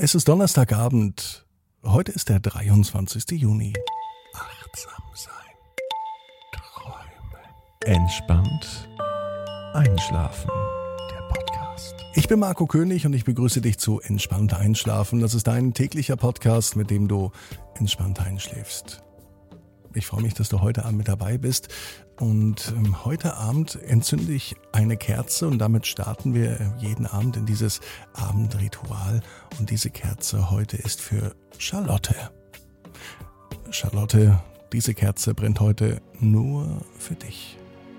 Es ist Donnerstagabend. Heute ist der 23. Juni. Achtsam sein. Träumen. Entspannt. Einschlafen. Der Podcast. Ich bin Marco König und ich begrüße dich zu Entspannt Einschlafen. Das ist dein täglicher Podcast, mit dem du entspannt einschläfst. Ich freue mich, dass du heute Abend mit dabei bist. Und heute Abend entzünde ich eine Kerze und damit starten wir jeden Abend in dieses Abendritual. Und diese Kerze heute ist für Charlotte. Charlotte, diese Kerze brennt heute nur für dich.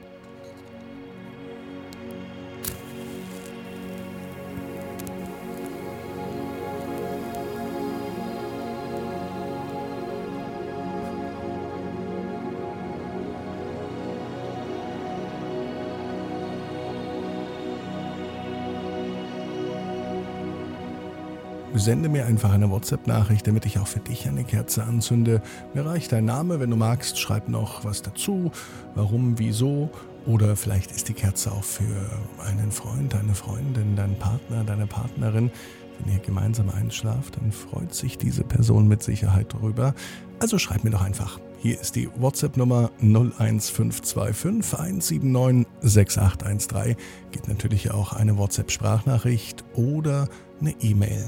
Sende mir einfach eine WhatsApp-Nachricht, damit ich auch für dich eine Kerze anzünde. Mir reicht dein Name, wenn du magst, schreib noch was dazu, warum, wieso. Oder vielleicht ist die Kerze auch für einen Freund, eine Freundin, deinen Partner, deine Partnerin. Wenn ihr gemeinsam einschlaft, dann freut sich diese Person mit Sicherheit darüber. Also schreib mir doch einfach. Hier ist die WhatsApp-Nummer 01525 179 6813. Geht natürlich auch eine WhatsApp-Sprachnachricht oder eine E-Mail.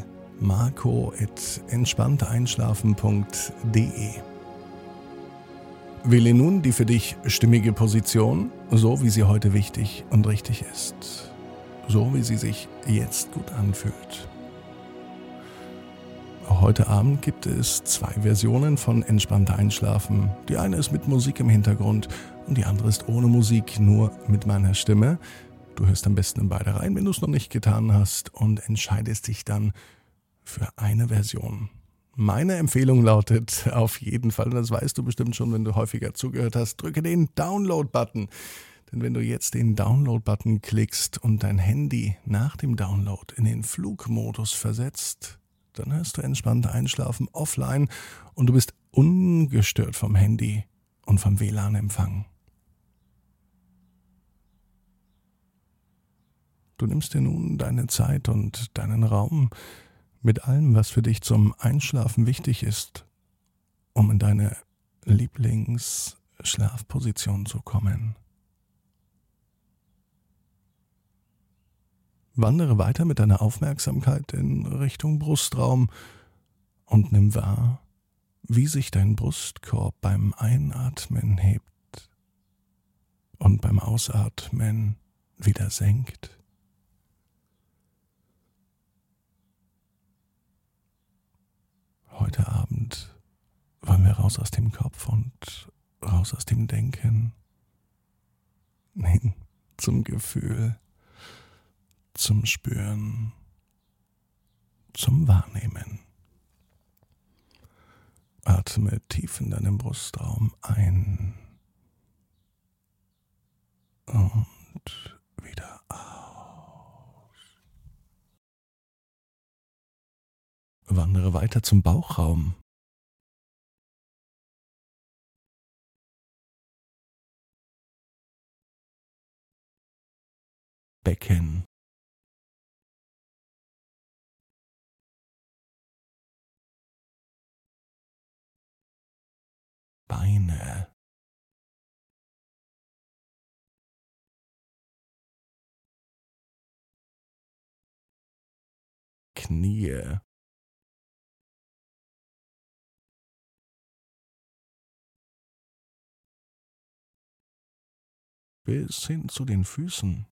marco@entspannteinschlafen.de. Wähle nun die für dich stimmige Position, so wie sie heute wichtig und richtig ist. So wie sie sich jetzt gut anfühlt. Auch heute Abend gibt es 2 Versionen von Entspannt Einschlafen. Die eine ist mit Musik im Hintergrund und die andere ist ohne Musik, nur mit meiner Stimme. Du hörst am besten in beide rein, wenn du es noch nicht getan hast, und entscheidest dich dann für eine Version. Meine Empfehlung lautet auf jeden Fall, und das weißt du bestimmt schon, wenn du häufiger zugehört hast, drücke den Download-Button. Denn wenn du jetzt den Download-Button klickst und dein Handy nach dem Download in den Flugmodus versetzt, dann hörst du Entspannt Einschlafen offline und du bist ungestört vom Handy und vom WLAN-Empfang. Du nimmst dir nun deine Zeit und deinen Raum mit allem, was für dich zum Einschlafen wichtig ist, um in deine Lieblingsschlafposition zu kommen. Wandere weiter mit deiner Aufmerksamkeit in Richtung Brustraum und nimm wahr, wie sich dein Brustkorb beim Einatmen hebt und beim Ausatmen wieder senkt. Heute Abend wollen wir raus aus dem Kopf und raus aus dem Denken, hin zum Gefühl, zum Spüren, zum Wahrnehmen. Atme tief in deinem Brustraum ein und wieder aus. Wandere weiter zum Bauchraum. Becken. Beine. Knie. Bis hin zu den Füßen.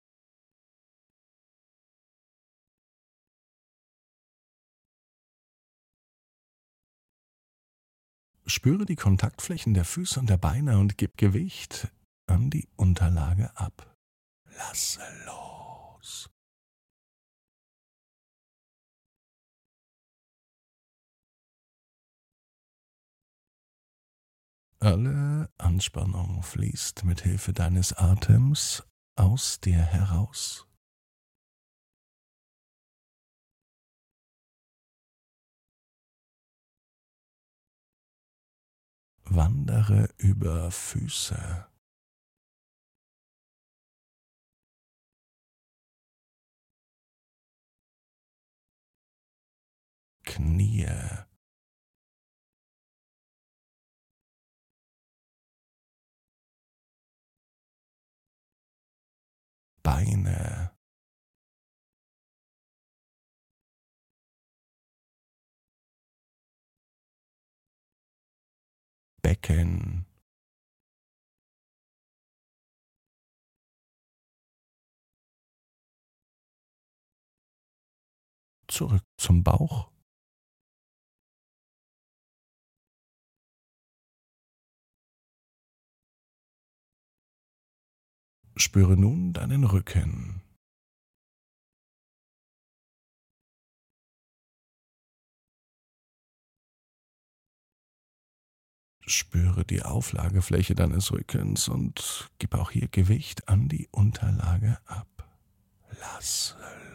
Spüre die Kontaktflächen der Füße und der Beine und gib Gewicht an die Unterlage ab. Lasse los. Alle Anspannung fließt mit Hilfe deines Atems aus dir heraus. Wandere über Füße. Knie, Beine, Becken, zurück zum Bauch, spüre nun deinen Rücken. Spüre die Auflagefläche deines Rückens und gib auch hier Gewicht an die Unterlage ab. Lasse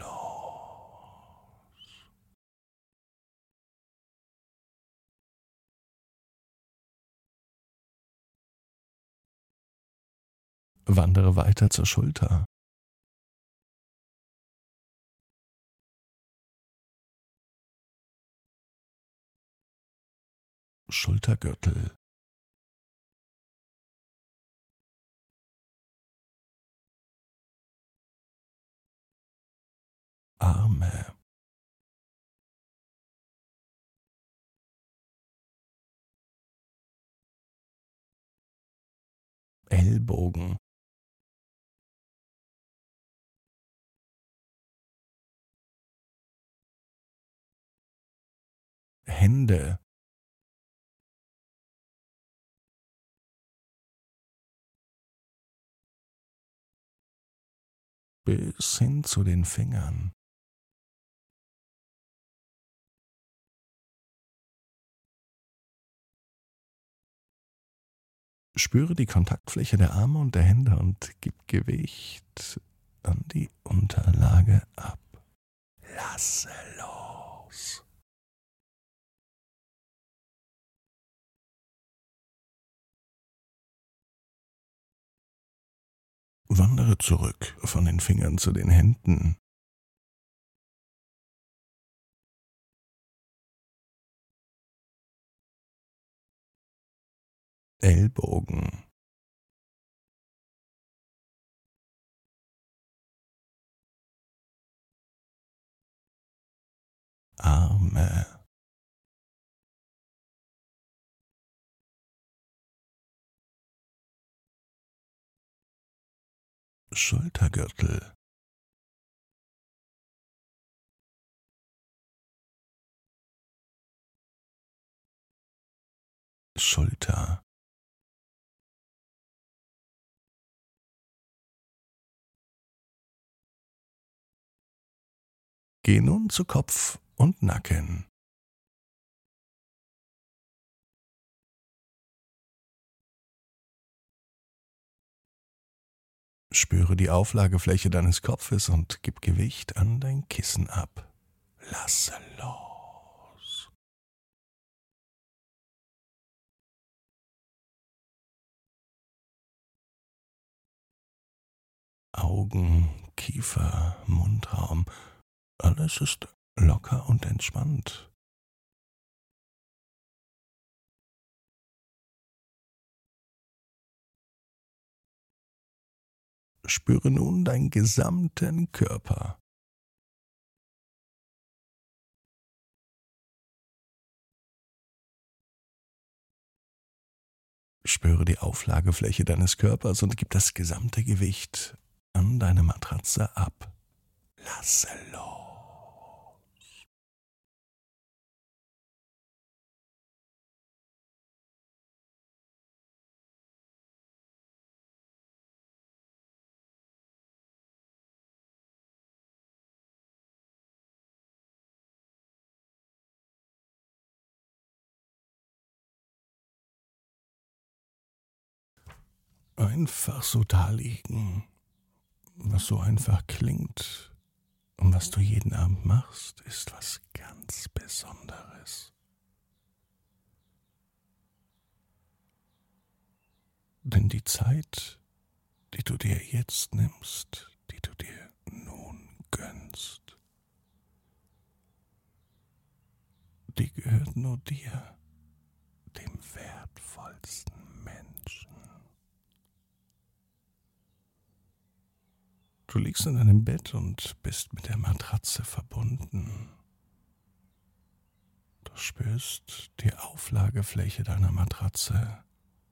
los. Wandere weiter zur Schulter. Schultergürtel. Arme. Ellbogen. Hände. Bis hin zu den Fingern. Spüre die Kontaktfläche der Arme und der Hände und gib Gewicht an die Unterlage ab. Lasse los. Wandere zurück von den Fingern zu den Händen. Ellbogen. Arme. Schultergürtel. Schulter. Geh nun zu Kopf und Nacken. Spüre die Auflagefläche deines Kopfes und gib Gewicht an dein Kissen ab. Lasse los. Augen, Kiefer, Mundraum, alles ist locker und entspannt. Spüre nun deinen gesamten Körper. Spüre die Auflagefläche deines Körpers und gib das gesamte Gewicht an deine Matratze ab. Lasse los. Einfach so da liegen, was so einfach klingt und was du jeden Abend machst, ist was ganz Besonderes. Denn die Zeit, die du dir jetzt nimmst, die du dir nun gönnst, Die gehört nur dir, dem wertvollsten Menschen. Du liegst in deinem Bett und bist mit der Matratze verbunden. Du spürst die Auflagefläche deiner Matratze.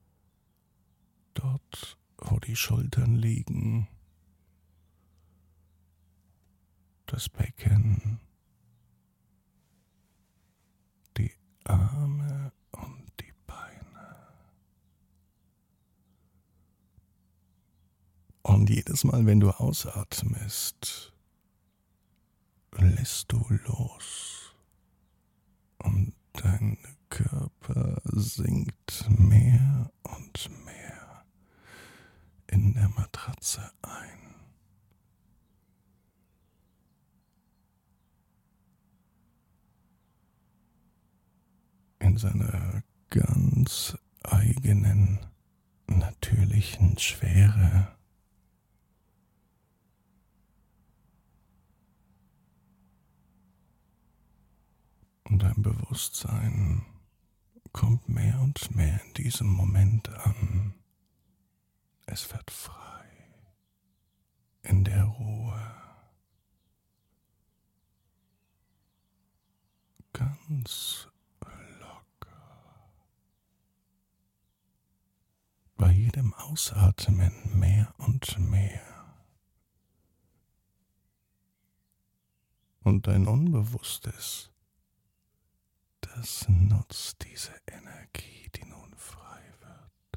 Dort, wo die Schultern liegen, das Becken, die Arme und die Beine. Und jedes Mal, wenn du ausatmest, lässt du los und dein Körper sinkt mehr und mehr in der Matratze ein. In seiner ganz eigenen, natürlichen Schwere. Und dein Bewusstsein kommt mehr und mehr in diesem Moment an. Es wird frei, in der Ruhe, ganz locker. Bei jedem Ausatmen mehr und mehr. Und dein Unbewusstes, das nutzt diese Energie, die nun frei wird.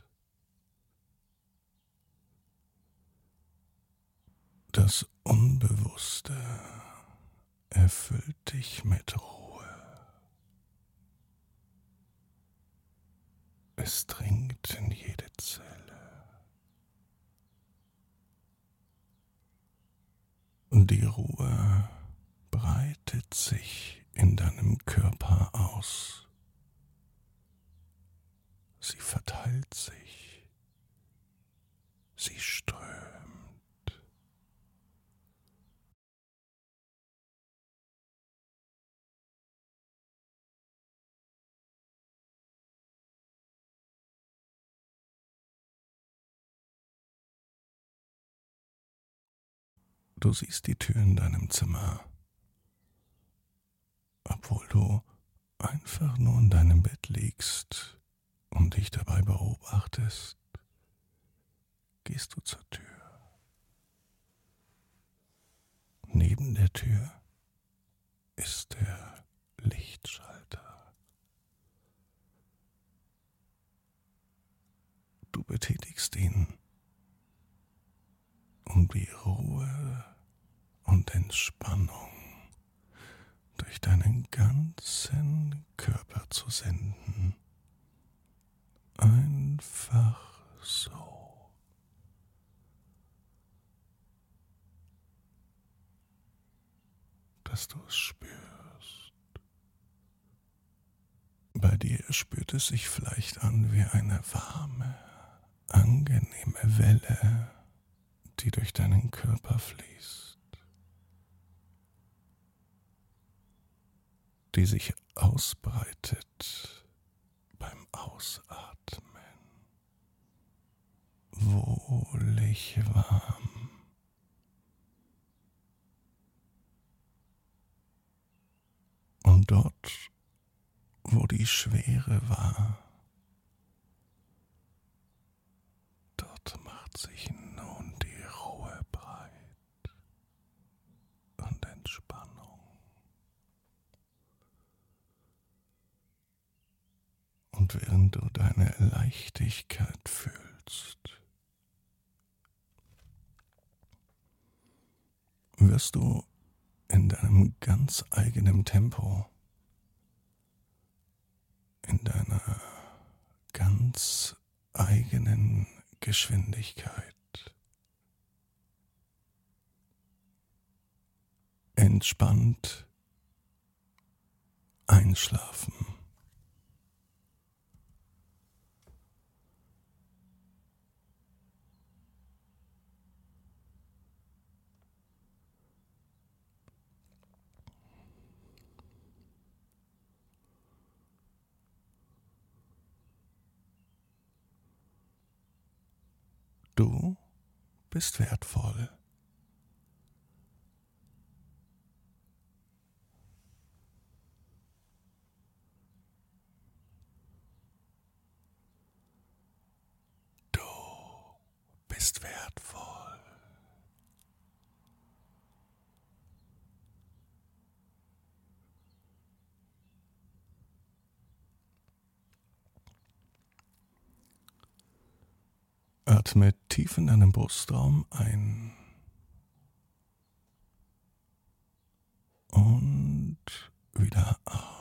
Das Unbewusste erfüllt dich mit Ruhe. Es dringt in jede Zelle. Und die Ruhe breitet sich in deinem Körper aus. Sie verteilt sich. Sie strömt. Du siehst die Tür in deinem Zimmer, obwohl du einfach nur in deinem Bett liegst und dich dabei beobachtest, gehst du zur Tür. Neben der Tür ist der Lichtschalter. Du betätigst ihn, um die Ruhe und Entspannung durch deinen ganzen Körper zu senden. Einfach so. Dass du es spürst. Bei dir spürt es sich vielleicht an wie eine warme, angenehme Welle, die durch deinen Körper fließt, die sich ausbreitet beim Ausatmen. Wohlig warm. Und dort, wo die Schwere war, dort macht sich nun die Ruhe breit und Entspannung. Und während du deine Leichtigkeit fühlst, wirst du in deinem ganz eigenen Tempo, in deiner ganz eigenen Geschwindigkeit entspannt einschlafen. Du bist wertvoll. Du bist wertvoll. Atme tief in deinen Brustraum ein und wieder aus.